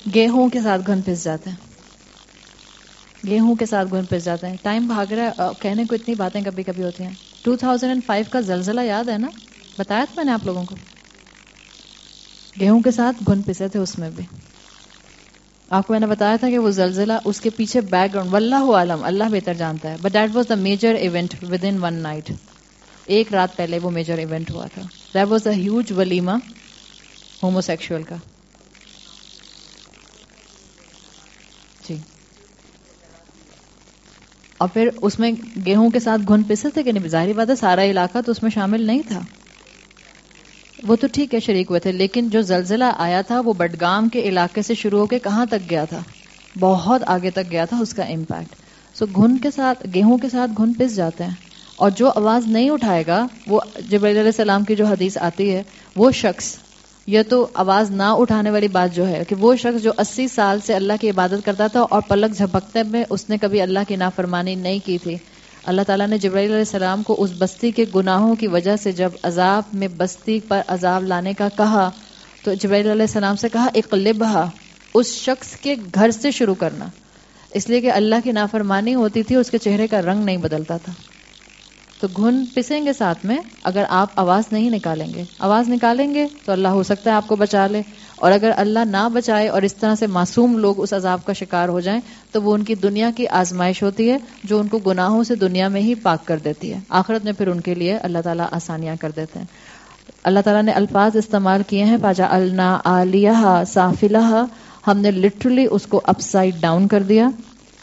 गेहूं के साथ घुन पिस जाते हैं, गेहूं के साथ घुन पिस जाते हैं. टाइम भाग रहा है, कहने को इतनी बातें कभी कभी होती हैं. 2005 का जलजला याद है ना, बताया था मैंने आप लोगों को. गेहूं के साथ घुन पिसे थे उसमें भी. आपको मैंने बताया था कि वो जलजला, उसके पीछे बैकग्राउंड वल्लाहु आलम, अल्लाह बेहतर जानता है, but that was the major event within one night. एक रात पहले वो मेजर इवेंट हुआ था. दैट वाज अ ह्यूज वलीमा होमोसेक्सुअल का. जी. और फिर उसमें गेहूं के साथ घुन पिसे थे कि नहीं, जाहिर बात है सारा इलाका तो उसमें शामिल नहीं था. वो तो ठीक है शरीक हुए थे, लेकिन जो जलजिला आया था वो बडगाम के इलाके से शुरू होकर कहाँ तक गया था, बहुत आगे तक गया था उसका इम्पैक्ट. सो घुन के साथ, गेहूं के साथ घुन पिस जाते हैं. और जो आवाज नहीं उठाएगा, वो जिब्राइल अलैहिस्सलाम की जो हदीस आती है, वो शख्स, ये तो आवाज ना उठाने वाली बात जो है कि वो शख्स जो 80 साल से अल्लाह की इबादत करता था और पलक झपकते में उसने कभी अल्लाह की नाफरमानी नहीं की थी, अल्लाह ताला ने जिब्राइल अलैहिस्सलाम को उस बस्ती के गुनाहों की वजह से जब अजाब में बस्ती पर अजाब लाने का कहा, तो जिब्राइल अलैहिस्सलाम से कहा इक़लिबहा, उस शख्स के घर से शुरू करना, इसलिए कि अल्लाह की नाफरमानी होती थी, उसके चेहरे का रंग नहीं बदलता था. तो घुन पिसेंगे साथ में, अगर आप आवाज नहीं निकालेंगे, आवाज निकालेंगे तो अल्लाह हो सकता है आपको बचा ले, और अगर अल्लाह ना बचाए और इस तरह से मासूम लोग उस अजाब का शिकार हो जाएं, तो वो उनकी दुनिया की आजमाइश होती है जो उनको गुनाहों से दुनिया में ही पाक कर देती है. आखिरत में फिर उनके लिए अल्लाह ताला आसानियां कर देते हैं. अल्लाह ताला ने अल्फाज इस्तेमाल किए हैं, फजअलना आलियहा साफिलहा, हमने लिटरली उसको अपसाइड डाउन कर दिया.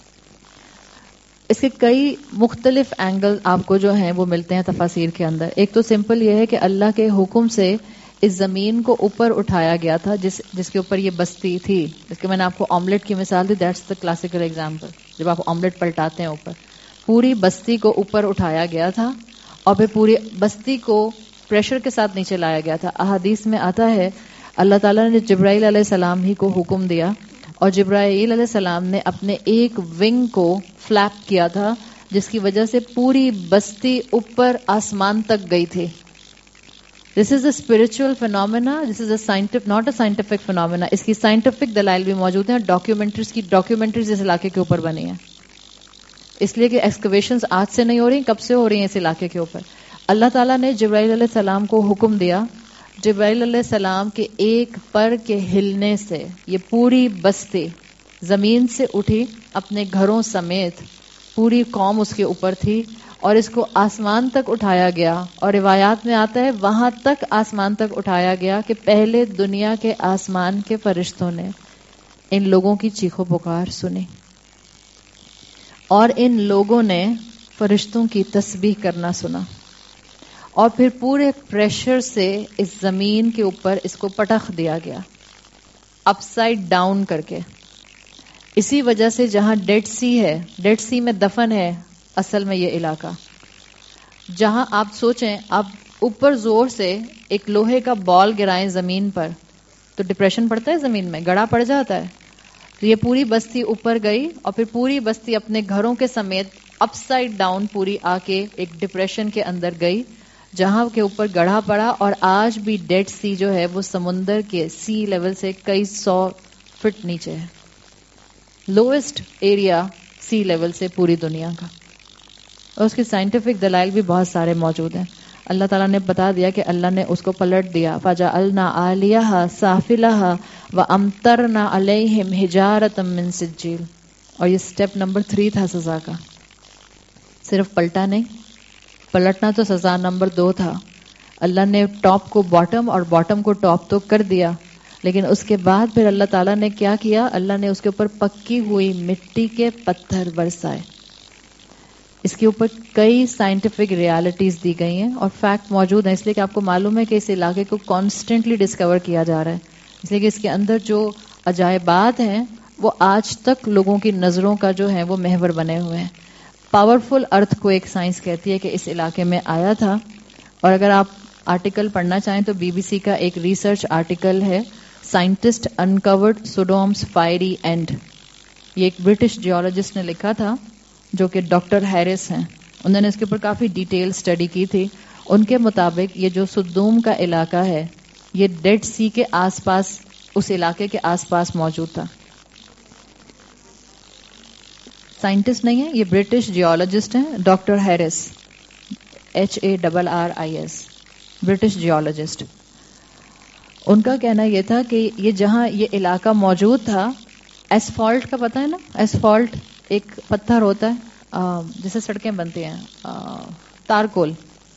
इसके कई मुख्तलिफ एंगल आपको जो हैं वो मिलते हैं तफासीर के अंदर. एक तो सिंपल ये है कि अल्लाह के हुक्म से इस जमीन को ऊपर उठाया गया था, जिसके ऊपर ये बस्ती थी. जिसके मैंने आपको ऑमलेट की मिसाल दी, दैट्स द क्लासिकल एग्जाम्पल. जब आप ऑमलेट पलटाते हैं ऊपर, पूरी बस्ती को ऊपर उठाया गया था और फिर पूरी बस्ती को प्रेशर के साथ नीचे लाया गया था. अहादीस में आता है अल्लाह ताला ने जिब्राइल अलैहिस्सलाम ही को हुक्म दिया और जिब्राइल अलैहिस्सलाम ने अपने एक विंग को फ्लैप किया था, जिसकी वजह से पूरी बस्ती ऊपर आसमान तक गई थी. This is a spiritual phenomena, this is a scientific, not a scientific phenomena. इसकी साइंटिफिक दलाइल भी मौजूद हैं. डॉक्यूमेंट्रीज इस इलाके के ऊपर बनी है, इसलिए कि एक्सकवेशंस आज से नहीं हो रही, कब से हो रही हैं इस इलाके के ऊपर. अल्लाह ताला ने जिब्राइल अलैहिस्सलाम को हुक्म दिया, जिब्राइल अलैहिस्सलाम के एक पर के हिलने से ये पूरी बस्ती जमीन से उठी, अपने घरों समेत पूरी कौम उसके ऊपर थी, और इसको आसमान तक उठाया गया. और रिवायात में आता है वहां तक आसमान तक उठाया गया कि पहले दुनिया के आसमान के फरिश्तों ने इन लोगों की चीखों पुकार सुनी और इन लोगों ने फरिश्तों की तस्बीह करना सुना, और फिर पूरे प्रेशर से इस जमीन के ऊपर इसको पटख दिया गया, अपसाइड डाउन करके. इसी वजह से जहां डेड सी है, डेड सी में दफन है असल में ये इलाका. जहां आप सोचें, आप ऊपर जोर से एक लोहे का बॉल गिराएं जमीन पर तो डिप्रेशन पड़ता है, जमीन में गड़ा पड़ जाता है. तो ये पूरी बस्ती ऊपर गई और फिर पूरी बस्ती अपने घरों के समेत अपसाइड डाउन पूरी आके एक डिप्रेशन के अंदर गई, जहां के ऊपर गढ़ा पड़ा. और आज भी डेड सी जो है वो समुंदर के सी लेवल से कई 100 फीट नीचे है, लोएस्ट एरिया सी लेवल से पूरी दुनिया का. और उसकी साइंटिफिक दलाइल भी बहुत सारे मौजूद हैं. अल्लाह ताला ने बता दिया कि अल्लाह ने उसको पलट दिया, फजअलना आलियहा साफिलहा व अमतरना अलैहिम हिजारतम मिन सिज्जील. और ये स्टेप नंबर 3 था सजा का. सिर्फ पलटा नहीं, पलटना तो सजा नंबर 2 था. अल्लाह ने टॉप को बॉटम और बॉटम को टॉप तो कर दिया, लेकिन उसके बाद फिर अल्लाह ताला ने क्या किया, अल्लाह ने उसके ऊपर पक्की हुई मिट्टी के पत्थर बरसाए. इसके ऊपर कई साइंटिफिक रियलिटीज दी गई हैं और फैक्ट मौजूद हैं, इसलिए कि आपको मालूम है कि इस इलाके को कॉन्स्टेंटली डिस्कवर किया जा रहा है, इसलिए कि इसके अंदर जो अजायबात हैं वो आज तक लोगों की नजरों का जो है वो महवर बने हुए हैं. पावरफुल अर्थ को एक साइंस कहती है कि इस इलाके में आया था. और अगर आप आर्टिकल पढ़ना चाहें तो बीबीसी का एक रिसर्च आर्टिकल है, scientist uncovered Sodom's fiery end. ये एक ब्रिटिश जियोलॉजिस्ट ने लिखा था जो कि डॉक्टर हैरिस हैं. उन्होंने इसके ऊपर काफी डिटेल स्टडी की थी. उनके मुताबिक ये जो सुद्दूम का इलाका है ये डेड सी के आसपास اس علاقے کے آس پاس موجود تھا. سائنٹسٹ نہیں ہے یہ، برٹش جیولوجسٹ ہیں doctor Harris, HARRIS, British geologist. ان کا کہنا یہ تھا کہ یہ جہاں یہ علاقہ موجود تھا, ایسفالٹ کا پتہ ہے نا, ایسفالٹ ایک پتھر ہوتا ہے جسے سڑکیں بنتی ہیں, تارکول,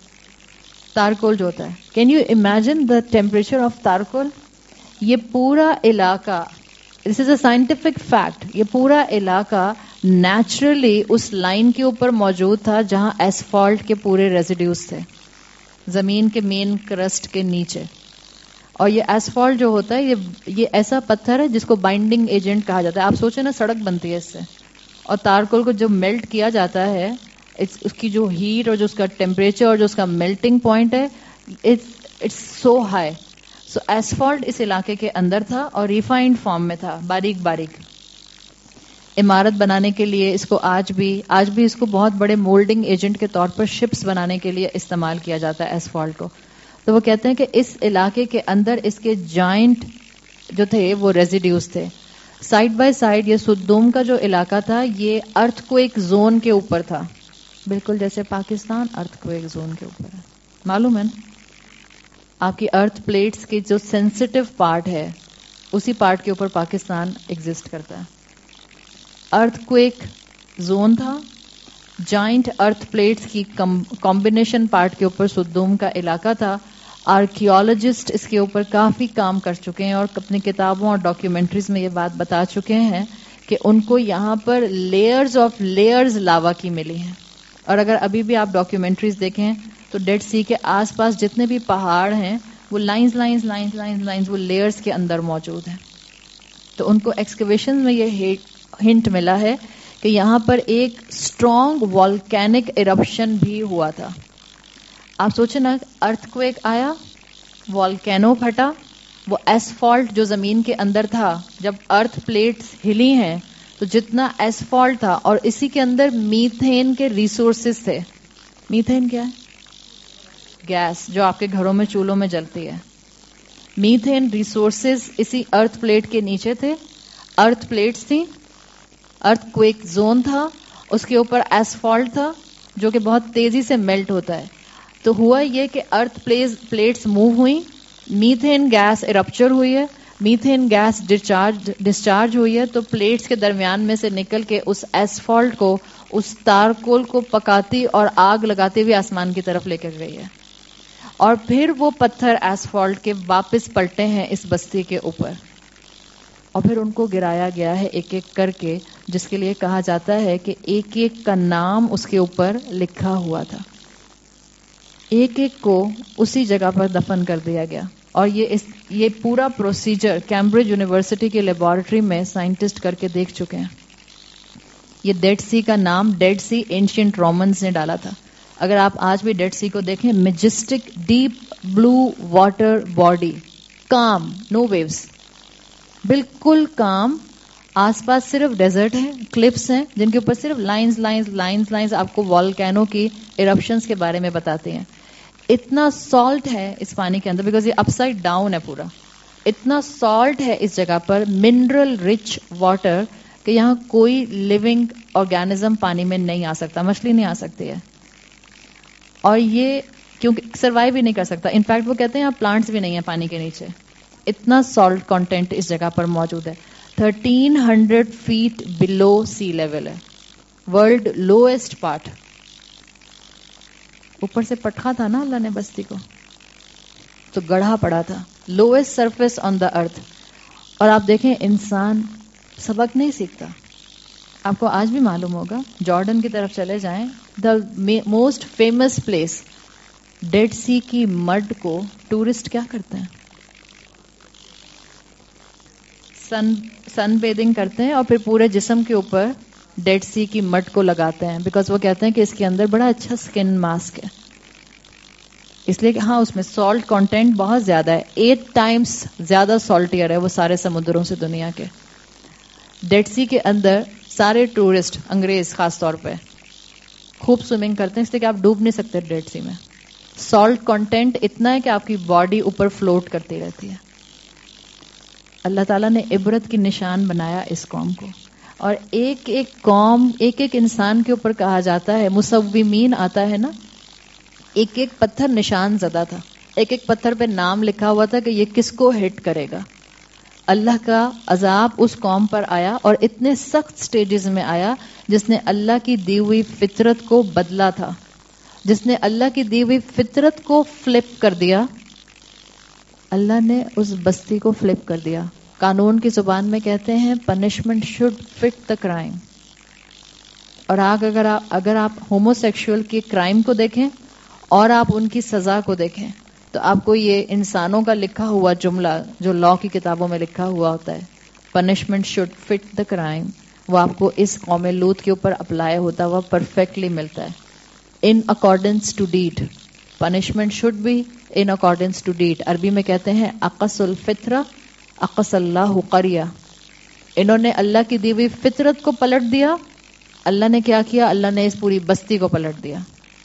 تارکول جو ہوتا ہے. Can you imagine the temperature of تارکول؟ یہ پورا علاقہ, دس از اے سائنٹیفک فیکٹ, یہ پورا علاقہ نیچرلی اس لائن کے اوپر موجود تھا جہاں ایسفالٹ کے پورے ریزیڈیوز تھے, زمین کے مین کرسٹ کے نیچے. اور یہ ایسفالٹ جو ہوتا ہے یہ ایسا پتھر ہے جس کو بائنڈنگ ایجنٹ کہا جاتا ہے. آپ سوچیں نا, سڑک بنتی ہے اس سے, اور تارکول کو جو میلٹ کیا جاتا ہے, اس کی جو ہیٹ اور جو اس کا ٹیمپریچر اور جو اس کا میلٹنگ پوائنٹ ہے, it's so high. So asphalt اس علاقے کے اندر تھا اور ریفائنڈ فارم میں تھا, باریک باریک. عمارت بنانے کے لیے اس کو آج بھی اس کو بہت بڑے مولڈنگ ایجنٹ کے طور پر شپس بنانے کے لیے استعمال کیا جاتا ہے ایسفالٹ کو. تو وہ کہتے ہیں کہ اس علاقے کے اندر اس کے جائنٹ جو تھے وہ ریزیڈیوز تھے. سائڈ بائی سائڈ یہ سدوم کا جو علاقہ تھا یہ ارتھ کویک زون کے اوپر تھا, بالکل جیسے پاکستان ارتھ کویک زون کے اوپر ہے. معلوم ہے نا آپ کی ارتھ پلیٹس کی جو سینسٹیو پارٹ ہے اسی پارٹ کے اوپر پاکستان ایگزسٹ کرتا ہے. ارتھ کویک زون تھا, جائنٹ ارتھ پلیٹس کی کمبینیشن پارٹ کے اوپر سدوم کا علاقہ تھا. آرکیولوجسٹ اس کے اوپر کافی کام کر چکے ہیں اور اپنی کتابوں اور ڈاکیومنٹریز میں یہ بات بتا چکے ہیں کہ ان کو یہاں پر لیئرز آف لیئرز لاوا کی ملی ہیں. اور اگر ابھی بھی آپ ڈاکیومنٹریز دیکھیں تو ڈیڈ سی کے آس پاس جتنے بھی پہاڑ ہیں وہ لائنز وہ لیئرز کے اندر موجود ہیں. تو ان کو ایکسکیویشن میں یہ ہنٹ ملا ہے کہ یہاں پر ایک اسٹرانگ والکینک ایرپشن بھی ہوا تھا. آپ سوچیں نا, ارتھ کویک آیا, والکینو پھٹا, وہ ایسفالٹ جو زمین کے اندر تھا, جب ارتھ پلیٹس ہلی ہیں تو جتنا ایسفالٹ تھا اور اسی کے اندر میتھین کے ریسورسز تھے. میتھین کیا ہے؟ گیس جو آپ کے گھروں میں چولہوں میں جلتی ہے. میتھین ریسورسز اسی ارتھ پلیٹ کے نیچے تھے. ارتھ پلیٹس تھیں, ارتھ کویک زون تھا, اس کے اوپر ایسفالٹ تھا جو کہ بہت تیزی سے میلٹ ہوتا ہے. تو ہوا یہ کہ ارتھ پلیٹس موو ہوئیں, میتھین گیس ایرپچر ہوئی ہے, میتھین گیس ڈسچارج ہوئی ہے, تو پلیٹس کے درمیان میں سے نکل کے اس ایسفالٹ کو, اس تارکول کو پکاتی اور آگ لگاتے ہوئے آسمان کی طرف لے کر گئی ہے. اور پھر وہ پتھر ایسفالٹ کے واپس پلٹے ہیں اس بستی کے اوپر, اور پھر ان کو گرایا گیا ہے ایک ایک کر کے, جس کے لیے کہا جاتا ہے کہ ایک ایک کا نام اس کے اوپر لکھا ہوا تھا. ایک ایک کو اسی جگہ پر دفن کر دیا گیا. اور یہ پورا پروسیجر کیمبرج یونیورسٹی کے لیبارٹری میں سائنٹسٹ کر کے دیکھ چکے ہیں. یہ ڈیڈ سی کا نام ڈیڈ سی اینشینٹ رومنز نے ڈالا تھا. اگر آپ آج بھی ڈیڈ سی کو دیکھیں, majestic deep blue water body, calm, no waves, بالکل کام. آس پاس صرف ڈیزرٹ ہے, کلپس ہیں جن کے اوپر صرف لائنز آپ کو والکینو کی ایرپشنز کے بارے میں بتاتے ہیں. اتنا سالٹ ہے اس پانی کے اندر, بیکاز یہ اپ سائڈ ڈاؤن ہے پورا. اتنا سالٹ ہے اس جگہ پر, منرل رچ واٹر, کہ یہاں کوئی لیونگ آرگینزم پانی میں نہیں آ سکتا. مچھلی نہیں آ سکتی ہے, اور یہ کیونکہ سروائیو بھی نہیں کر سکتا. انفیکٹ وہ کہتے ہیں یہاں پلانٹس بھی نہیں ہیں پانی کے نیچے. اتنا سالٹ کانٹینٹ اس جگہ پر موجود ہے. 1300 فیٹ بلو سی لیول ہے, ورلڈ لوئسٹ پارٹ. اوپر سے پٹخا تھا نا اللہ نے بستی کو, تو گڑھا پڑا تھا. Lowest surface on the earth. اور آپ دیکھیں انسان سبق نہیں سیکھتا. آپ کو آج بھی معلوم ہوگا, جارڈن کی طرف چلے جائیں, the most famous place, Dead Sea کی مڈ کو ٹورسٹ کیا کرتے ہیں؟ سن بیدنگ کرتے ہیں, اور پھر پورے جسم کے اوپر ڈیڈ سی کی مڈ کو لگاتے ہیں, بیکاز وہ کہتے ہیں کہ اس کے اندر بڑا اچھا سکن ماسک ہے. اس لیے کہ ہاں اس میں سالٹ کانٹینٹ بہت زیادہ ہے, 8 ٹائمز زیادہ سالٹیئر ہے وہ سارے سمندروں سے دنیا کے. ڈیڈ سی کے اندر سارے ٹورسٹ, انگریز خاص طور پہ, خوب سوئمنگ کرتے ہیں, اس لیے کہ آپ ڈوب نہیں سکتے ڈیڈ سی میں. سالٹ کانٹینٹ اتنا ہے کہ آپ کی باڈی اوپر فلوٹ کرتی رہتی ہے. اللہ تعالیٰ نے عبرت کی نشان بنایا اس قوم کو. اور ایک ایک قوم، ایک ایک انسان کے اوپر کہا جاتا ہے، مصومین آتا ہے نا، ایک ایک پتھر نشان زدہ تھا، ایک ایک پتھر پہ نام لکھا ہوا تھا کہ یہ کس کو ہٹ کرے گا. اللہ کا عذاب اس قوم پر آیا اور اتنے سخت سٹیجز میں آیا جس نے اللہ کی دی ہوئی فطرت کو بدلا تھا، جس نے اللہ کی دی ہوئی فطرت کو فلپ کر دیا. اللہ نے اس بستی کو فلپ کر دیا. قانون کی زبان میں کہتے ہیں punishment should fit the crime. اور اگر آپ ہومو سیکشول کے کرائم کو دیکھیں اور آپ ان کی سزا کو دیکھیں تو آپ کو یہ انسانوں کا لکھا ہوا جملہ جو لا کی کتابوں میں لکھا ہوا ہوتا ہے، punishment should fit the crime, وہ آپ کو اس قوم لوط کے اوپر اپلائی ہوتا ہوا پرفیکٹلی ملتا ہے. In accordance to deed, punishment should be in accordance to deed. عربی میں کہتے ہیں اقص الفطرہ اقص اللہ قریہ. انہوں نے اللہ کی دی ہوئی فطرت کو پلٹ دیا. اللہ نے کیا کیا؟ اللہ نے اس پوری بستی کو پلٹ دیا.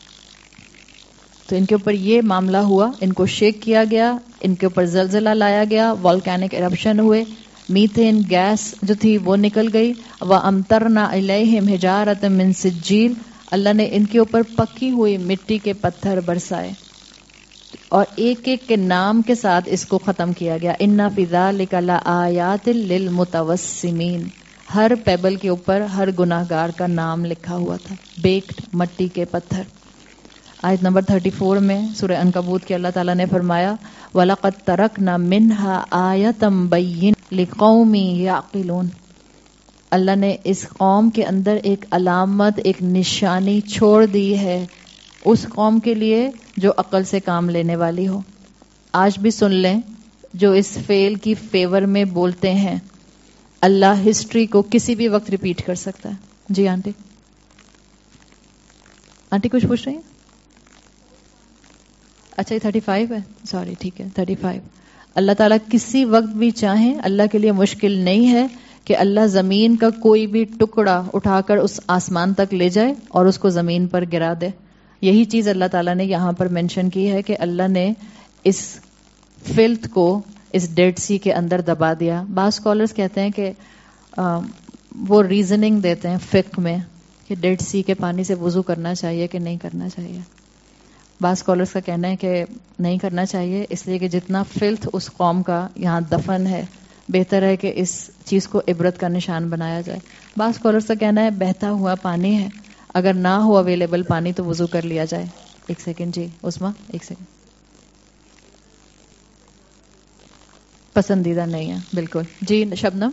تو ان کے اوپر یہ معاملہ ہوا، ان کو شیک کیا گیا، ان کے اوپر زلزلہ لایا گیا، والکینک ایرپشن ہوئے، میتھین گیس جو تھی وہ نکل گئی. وَأَمْطَرْنَا عَلَيْهِمْ حِجَارَةً مِّن سِجِّيلٍ، اللہ نے ان کے اوپر پکی ہوئی مٹی کے پتھر برسائے اور ایک ایک کے نام کے ساتھ اس کو ختم کیا گیا. اِنَّ فِي ذَلِكَ لَآيَاتٍ لِّلْمُتَوَسِّمِينَ. ہر پیبل کے اوپر ہر گناہگار کا نام لکھا ہوا تھا، بیکڈ مٹی کے پتھر. آیت نمبر 34 میں سورہ عنکبوت کے اللہ تعالیٰ نے فرمایا وَلَقَدْ تَرَكْنَا مِنْهَا آيَةً بَيِّنَةً لِقَوْمٍ يَعْقِلُونَ. اللہ نے اس قوم کے اندر ایک علامت، ایک نشانی چھوڑ دی ہے اس قوم کے لیے جو عقل سے کام لینے والی ہو. آج بھی سن لیں، جو اس فعل کی فیور میں بولتے ہیں، اللہ ہسٹری کو کسی بھی وقت ریپیٹ کر سکتا ہے. جی آنٹی کچھ پوچھ رہی ہیں؟ اچھا یہ 35 ہے، سوری ٹھیک ہے 35. اللہ تعالیٰ کسی وقت بھی چاہیں، اللہ کے لیے مشکل نہیں ہے کہ اللہ زمین کا کوئی بھی ٹکڑا اٹھا کر اس آسمان تک لے جائے اور اس کو زمین پر گرا دے. یہی چیز اللہ تعالیٰ نے یہاں پر مینشن کی ہے کہ اللہ نے اس فلتھ کو اس ڈیڈ سی کے اندر دبا دیا. بعض اسکالرس کہتے ہیں کہ وہ ریزننگ دیتے ہیں فقہ میں کہ ڈیڈ سی کے پانی سے وضو کرنا چاہیے کہ نہیں کرنا چاہیے. بعض اسکالرس کا کہنا ہے کہ نہیں کرنا چاہیے، اس لیے کہ جتنا فلتھ اس قوم کا یہاں دفن ہے، بہتر ہے کہ اس چیز کو عبرت کا نشان بنایا جائے. بعض اسکالرس کا کہنا ہے بہتا ہوا پانی ہے، اگر نہ ہو اویلیبل پانی تو وضو کر لیا جائے. ایک سیکنڈ جی عثما، ایک سیکنڈ. پسندیدہ نہیں ہے بالکل. جی شبنم.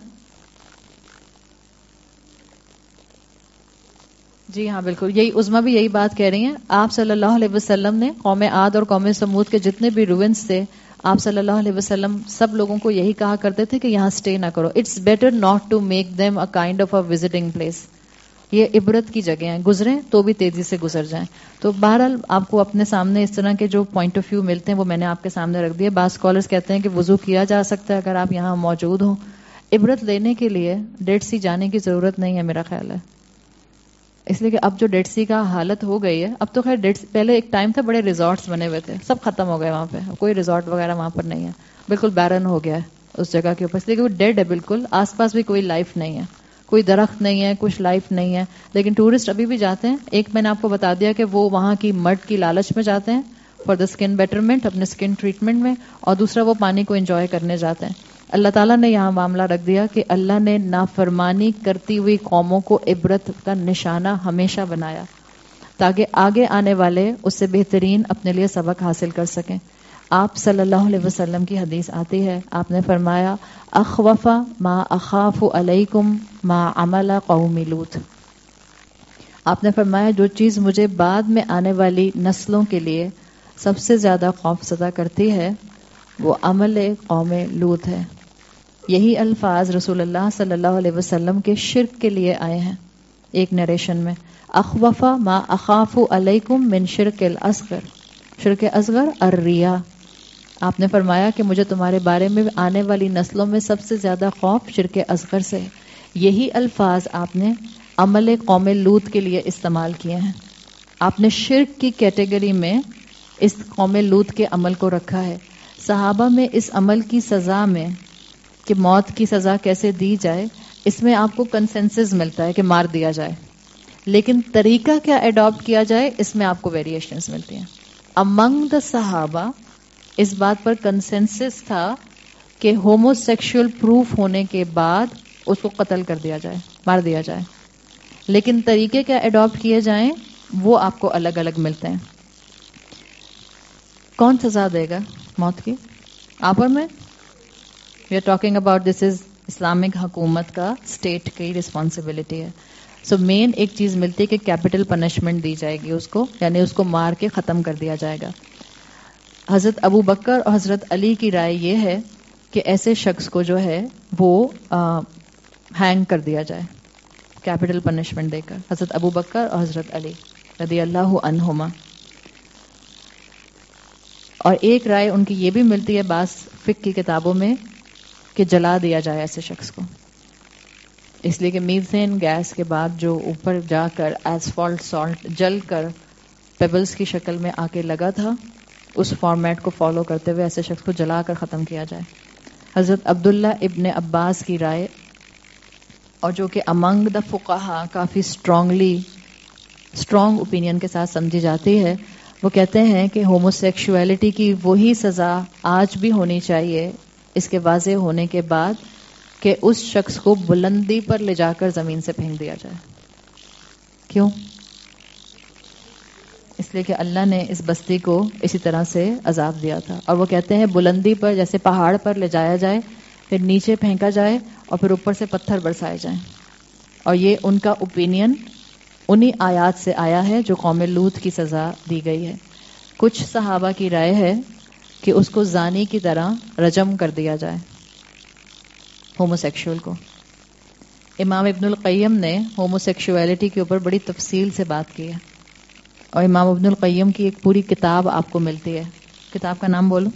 جی ہاں بالکل، یہی عظما بھی یہی بات کہہ رہی ہیں. آپ صلی اللہ علیہ وسلم نے قوم عاد اور قوم سمود کے جتنے بھی روینس تھے، آپ صلی اللہ علیہ وسلم سب لوگوں کو یہی کہا کرتے تھے کہ یہاں سٹے نہ کرو. It's better not to make them a kind of a visiting place. یہ عبرت کی جگہ ہیں، گزریں تو بھی تیزی سے گزر جائیں. تو بہرحال آپ کو اپنے سامنے اس طرح کے جو پوائنٹ آف ویو ملتے ہیں وہ میں نے آپ کے سامنے رکھ دیے. بعض اسکالرس کہتے ہیں کہ وضو کیا جا سکتا ہے اگر آپ یہاں موجود ہوں. عبرت لینے کے لیے ڈیڈ سی جانے کی ضرورت نہیں ہے میرا خیال ہے، اس لیے کہ اب جو ڈیڈ سی کا حالت ہو گئی ہے، اب تو خیر پہلے ایک ٹائم تھا بڑے ریزورٹس بنے ہوئے تھے، سب ختم ہو گئے وہاں پہ، کوئی ریزورٹ وغیرہ وہاں پر نہیں ہے، بالکل بیرن ہو گیا ہے اس جگہ کے اوپر، اس لیے کہ وہ ڈیڈ ہے بالکل. آس پاس بھی کوئی لائف نہیں ہے، کوئی درخت نہیں ہے، کچھ لائف نہیں ہے. لیکن ٹورسٹ ابھی بھی جاتے ہیں. ایک میں نے آپ کو بتا دیا کہ وہ وہاں کی مڈ کی لالچ میں جاتے ہیں فار دا اسکن بیٹرمنٹ، اپنے اسکن ٹریٹمنٹ میں، اور دوسرا وہ پانی کو انجوائے کرنے جاتے ہیں. اللہ تعالیٰ نے یہاں معاملہ رکھ دیا کہ اللہ نے نافرمانی کرتی ہوئی قوموں کو عبرت کا نشانہ ہمیشہ بنایا تاکہ آگے آنے والے اس سے بہترین اپنے لیے سبق حاصل کر سکیں. آپ صلی اللہ علیہ وسلم کی حدیث آتی ہے، آپ نے فرمایا اخوف ما اخاف علیکم ما عمل قوم لوط. آپ نے فرمایا جو چیز مجھے بعد میں آنے والی نسلوں کے لیے سب سے زیادہ خوف زدہ کرتی ہے وہ عمل قوم لوط ہے. یہی الفاظ رسول اللہ صلی اللہ علیہ وسلم کے شرک کے لیے آئے ہیں ایک نریشن میں. اخوف ما اخاف علیکم من شرک الاصغر، شرک اصغر الریا. آپ نے فرمایا کہ مجھے تمہارے بارے میں آنے والی نسلوں میں سب سے زیادہ خوف شرک اصغر سے. یہی الفاظ آپ نے عمل قوم لوط کے لیے استعمال کیے ہیں. آپ نے شرک کی کیٹیگری میں اس قوم لوط کے عمل کو رکھا ہے. صحابہ میں اس عمل کی سزا میں کہ موت کی سزا کیسے دی جائے، اس میں آپ کو کنسنسس ملتا ہے کہ مار دیا جائے، لیکن طریقہ کیا اڈاپٹ کیا جائے اس میں آپ کو ویریشنز ملتی ہیں. امنگ دا صحابہ اس بات پر کنسنسس تھا کہ ہومو سیکشول پروف ہونے کے بعد اس کو قتل کر دیا جائے، مار دیا جائے، لیکن طریقے کیا اڈاپٹ کیے جائیں وہ آپ کو الگ الگ ملتے ہیں. کون سزا دے گا موت کی؟ آپر میں we are talking about this is Islamic حکومت کا اسٹیٹ کی رسپانسبلٹی ہے. سو مین ایک چیز ملتی ہے کہ کیپٹل پنشمنٹ دی جائے گی اس کو، یعنی اس کو مار کے ختم کر دیا جائے گا. حضرت ابو بکر اور حضرت علی کی رائے یہ ہے کہ ایسے شخص کو جو ہے وہ ہینگ کر دیا جائے کیپٹل پنشمنٹ دے کر. حضرت ابو بکر اور حضرت علی رضی اللہ عنہما. اور ایک رائے ان کی یہ بھی ملتی ہے بعض فقہ کی کتابوں میں کہ جلا دیا جائے ایسے شخص کو، اس لیے کہ میتھین گیس کے بعد جو اوپر جا کر ایسفالٹ سالٹ جل کر پیبلز کی شکل میں آ کے لگا تھا، اس فارمیٹ کو فالو کرتے ہوئے ایسے شخص کو جلا کر ختم کیا جائے. حضرت عبداللہ ابن عباس کی رائے، اور جو کہ امنگ دا فقہا کافی اسٹرانگ اوپینین کے ساتھ سمجھی جاتی ہے، وہ کہتے ہیں کہ ہومو سیکشولیٹی کی وہی سزا آج بھی ہونی چاہیے اس کے واضح ہونے کے بعد کہ اس شخص کو بلندی پر لے جا کر زمین سے پھینک دیا جائے. کیوں؟ اس لیے کہ اللہ نے اس بستی کو اسی طرح سے عذاب دیا تھا، اور وہ کہتے ہیں بلندی پر جیسے پہاڑ پر لے جایا جائے، پھر نیچے پھینکا جائے اور پھر اوپر سے پتھر برسائے جائیں. اور یہ ان کا اوپینین انہی آیات سے آیا ہے جو قوم لوط کی سزا دی گئی ہے. کچھ صحابہ کی رائے ہے کہ اس کو زانی کی طرح رجم کر دیا جائے، ہومو سیکشول کو. امام ابن القیم نے ہومو سیکشولیٹی کے اوپر بڑی تفصیل سے بات کی ہے، اور امام ابن القیم کی ایک پوری کتاب آپ کو ملتی ہے. کتاب کا نام بولو.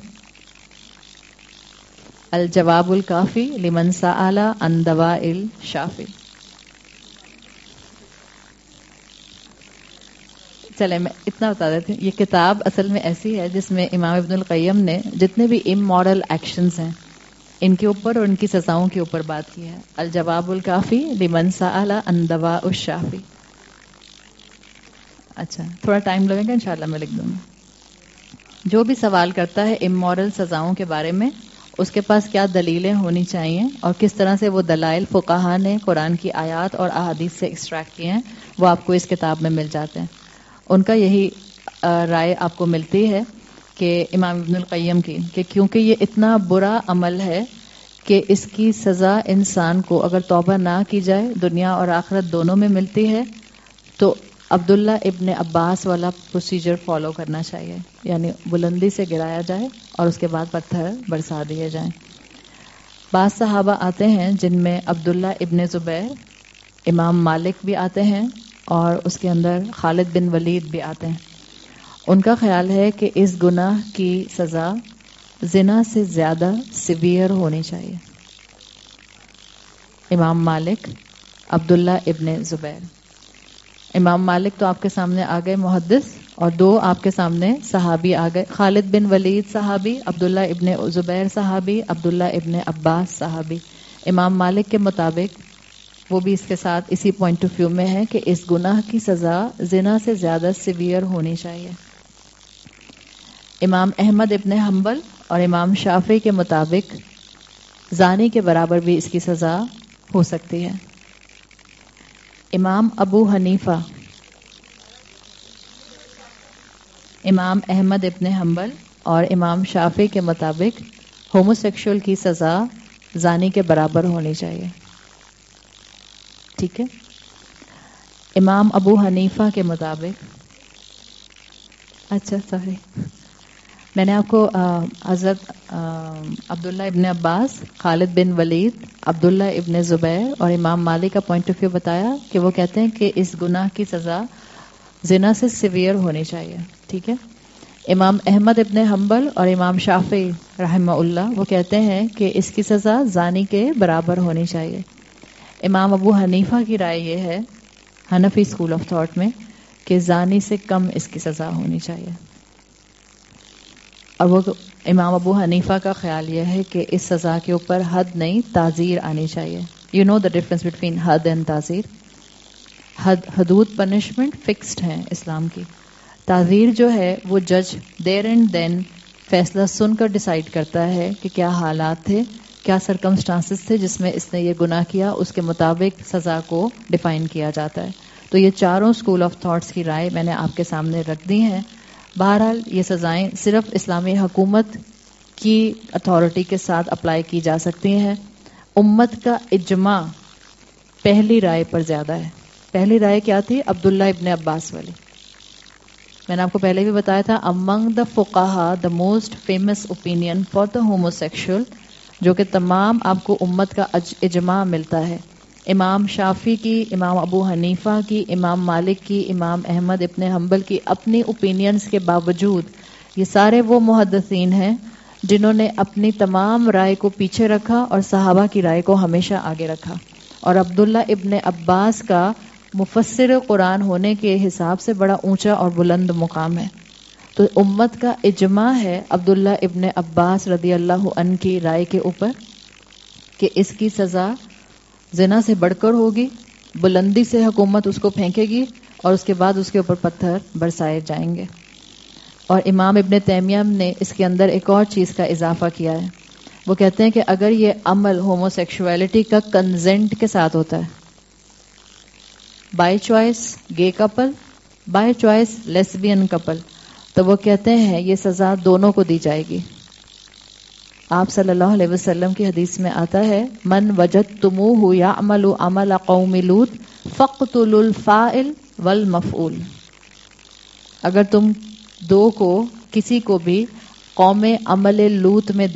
الجواب الکافی لمن سأل عن دواء الشافی. چلے میں اتنا بتا دیتی ہوں، یہ کتاب اصل میں ایسی ہے جس میں امام ابن القیم نے جتنے بھی امورل ایکشنز ہیں ان کے اوپر اور ان کی سزاؤں کے اوپر بات کی ہے. الجواب الکافی لمن سأل عن دواء الشافی. اچھا تھوڑا ٹائم لگے گا، انشاءاللہ میں لکھ دوں گی. جو بھی سوال کرتا ہے امورل سزاؤں کے بارے میں، اس کے پاس کیا دلیلیں ہونی چاہیے اور کس طرح سے وہ دلائل فقہا نے قرآن کی آیات اور احادیث سے ایکسٹریکٹ کیے ہیں، وہ آپ کو اس کتاب میں مل جاتے ہیں. ان کا یہی رائے آپ کو ملتی ہے کہ امام ابن القیم کی، کہ کیونکہ یہ اتنا برا عمل ہے کہ اس کی سزا انسان کو اگر توبہ نہ کی جائے دنیا اور آخرت دونوں میں ملتی ہے، تو عبداللہ ابن عباس والا پروسیجر فالو کرنا چاہیے، یعنی بلندی سے گرایا جائے اور اس کے بعد پتھر برسا دیے جائیں. بعض صحابہ آتے ہیں جن میں عبداللہ ابن زبیر، امام مالک بھی آتے ہیں، اور اس کے اندر خالد بن ولید بھی آتے ہیں. ان کا خیال ہے کہ اس گناہ کی سزا زنا سے زیادہ سیویئر ہونی چاہیے. امام مالک، عبداللہ ابن زبیر. امام مالک تو آپ کے سامنے آ گئے محدث، اور دو آپ کے سامنے صحابی آ گئے، خالد بن ولید صحابی، عبداللہ ابن زبیر صحابی، عبداللہ ابن عباس صحابی. امام مالک کے مطابق وہ بھی اس کے ساتھ اسی پوائنٹ آف ویو میں ہے کہ اس گناہ کی سزا زنا سے زیادہ سیویئر ہونی چاہیے. امام احمد ابن حنبل اور امام شافعی کے مطابق زانی کے برابر بھی اس کی سزا ہو سکتی ہے. امام ابو حنیفہ، امام احمد ابن حنبل اور امام شافعی کے مطابق ہومو سیکشول کی سزا زانی کے برابر ہونی چاہیے. ٹھیک ہے. امام ابو حنیفہ کے مطابق، اچھا سوری، میں نے آپ کو حضرت عبداللہ ابن عباس، خالد بن ولید، عبداللہ ابن زبیر اور امام مالک کا پوائنٹ آف ویو بتایا کہ وہ کہتے ہیں کہ اس گناہ کی سزا زنا سے سیویئر ہونی چاہیے. ٹھیک ہے. امام احمد ابن حنبل اور امام شافعی رحمہ اللہ وہ کہتے ہیں کہ اس کی سزا زانی کے برابر ہونی چاہیے. امام ابو حنیفہ کی رائے یہ ہے، حنفی اسکول آف تھاٹ میں، کہ زانی سے کم اس کی سزا ہونی چاہیے. اور وہ امام ابو حنیفہ کا خیال یہ ہے کہ اس سزا کے اوپر حد نہیں تعزیر آنی چاہیے. You know the difference between حد اینڈ تعزیر. حدود پنشمنٹ فکسڈ ہیں اسلام کی. تعزیر جو ہے وہ جج دیر اینڈ دین فیصلہ سن کر ڈیسائیڈ کرتا ہے کہ کیا حالات تھے, کیا سرکمسٹانسز تھے جس میں اس نے یہ گناہ کیا, اس کے مطابق سزا کو ڈیفائن کیا جاتا ہے. تو یہ چاروں اسکول آف تھاٹس کی رائے میں نے آپ کے سامنے رکھ دی ہیں. بہرحال یہ سزائیں صرف اسلامی حکومت کی اتھارٹی کے ساتھ اپلائی کی جا سکتی ہیں. امت کا اجماع پہلی رائے پر زیادہ ہے. پہلی رائے کیا تھی؟ عبداللہ ابن عباس والی. میں نے آپ کو پہلے بھی بتایا تھا among the فقہا the most famous opinion for the homosexual, جو کہ تمام آپ کو امت کا اجماع ملتا ہے. امام شافعی کی, امام ابو حنیفہ کی, امام مالک کی, امام احمد ابن حنبل کی اپنی اوپینینز کے باوجود یہ سارے وہ محدثین ہیں جنہوں نے اپنی تمام رائے کو پیچھے رکھا اور صحابہ کی رائے کو ہمیشہ آگے رکھا. اور عبداللہ ابن عباس کا مفسر قرآن ہونے کے حساب سے بڑا اونچا اور بلند مقام ہے. تو امت کا اجماع ہے عبداللہ ابن عباس رضی اللہ عنہ کی رائے کے اوپر کہ اس کی سزا زنا سے بڑھ کر ہوگی. بلندی سے حکومت اس کو پھینکے گی اور اس کے بعد اس کے اوپر پتھر برسائے جائیں گے. اور امام ابن تیمیہ نے اس کے اندر ایک اور چیز کا اضافہ کیا ہے. وہ کہتے ہیں کہ اگر یہ عمل ہومو سیکشولیٹی کا کنزنٹ کے ساتھ ہوتا ہے, by choice gay couple, by choice lesbian couple, تو وہ کہتے ہیں یہ سزا دونوں کو دی جائے گی. آپ صلی اللہ علیہ وسلم کی حدیث میں آتا ہے من وجدتموہ یعمل عمل قوم لوط فاقتلوا الفاعل والمفعول. اگر تم دو کو کسی کو بھی قوم عمل لوط میں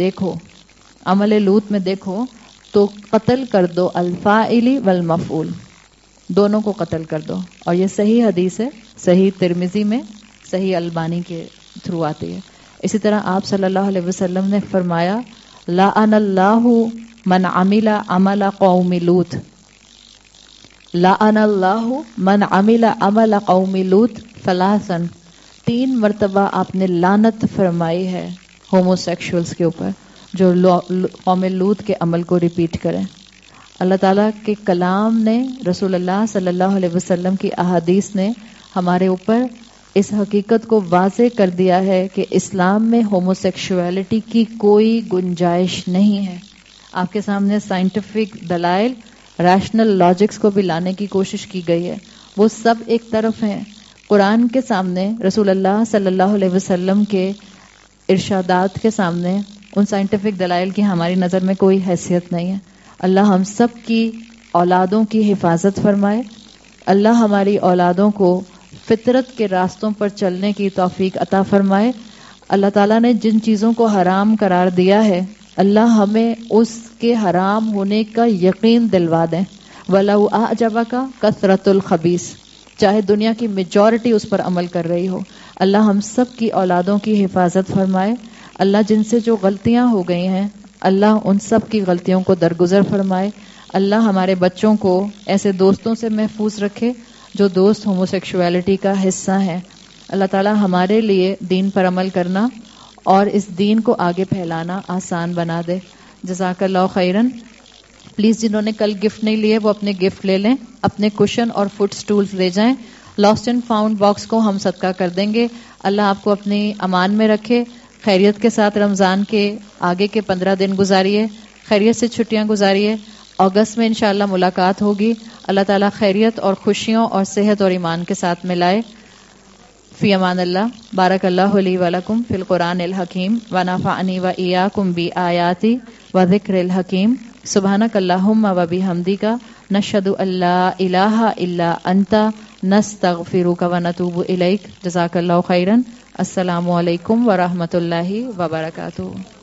دیکھو تو قتل کر دو الفاعل والمفعول, دونوں کو قتل کر دو. اور یہ صحیح حدیث ہے, صحیح ترمذی میں, صحیح البانی کے تھرو آتی ہے. اسی طرح آپ صلی اللہ علیہ وسلم نے فرمایا لعن اللہ من عمل عمل قوم لوط, لعن اللہ من عمل عمل قوم لوط ثلاثا. 3 مرتبہ آپ نے لعنت فرمائی ہے ہومو سیکشولز کے اوپر جو قوم لوط کے عمل کو ریپیٹ کریں. اللہ تعالیٰ کے کلام نے, رسول اللہ صلی اللہ علیہ وسلم کی احادیث نے ہمارے اوپر اس حقیقت کو واضح کر دیا ہے کہ اسلام میں ہومو سیکشولیٹی کی کوئی گنجائش نہیں ہے. آپ کے سامنے سائنٹیفک دلائل, ریشنل لاجکس کو بھی لانے کی کوشش کی گئی ہے, وہ سب ایک طرف ہیں. قرآن کے سامنے, رسول اللہ صلی اللہ علیہ وسلم کے ارشادات کے سامنے ان سائنٹیفک دلائل کی ہماری نظر میں کوئی حیثیت نہیں ہے. اللہ ہم سب کی اولادوں کی حفاظت فرمائے. اللہ ہماری اولادوں کو فطرت کے راستوں پر چلنے کی توفیق عطا فرمائے. اللہ تعالیٰ نے جن چیزوں کو حرام قرار دیا ہے اللہ ہمیں اس کے حرام ہونے کا یقین دلوا دیں. وَلَوْ أَعْجَبَكَ كَثْرَةُ الْخَبِيثِ, چاہے دنیا کی میجورٹی اس پر عمل کر رہی ہو. اللہ ہم سب کی اولادوں کی حفاظت فرمائے. اللہ جن سے جو غلطیاں ہو گئی ہیں اللہ ان سب کی غلطیوں کو درگزر فرمائے. اللہ ہمارے بچوں کو ایسے دوستوں سے محفوظ رکھے جو دوست ہومو سیکشولیٹی کا حصہ ہیں. اللہ تعالیٰ ہمارے لیے دین پر عمل کرنا اور اس دین کو آگے پھیلانا آسان بنا دے. جزاک اللہ خیرن. پلیز جنہوں نے کل گفٹ نہیں لیے وہ اپنے گفٹ لے لیں, اپنے کوشن اور فٹ سٹولز لے جائیں. لاسٹ اینڈ فاؤنڈ باکس کو ہم صدقہ کر دیں گے. اللہ آپ کو اپنی امان میں رکھے. خیریت کے ساتھ رمضان کے آگے کے 15 دن گزاریے, خیریت سے چھٹیاں گزاریے. اگست میں انشاءاللہ ملاقات ہوگی. اللہ تعالیٰ خیریت اور خوشیوں اور صحت اور ایمان کے ساتھ ملائے. فی امان اللہ. بارک اللہ لی ولکم فی القرآن الحکیم ونفعنی و ایاکم بآیاتی و ذکر الحکیم. سبحانک اللہم و بحمدک نشہد ان لا الہ الا انت نستغفرک و نتوب الیک. جزاک اللہ خیرا. السلام علیکم ورحمۃ اللہ وبرکاتہ.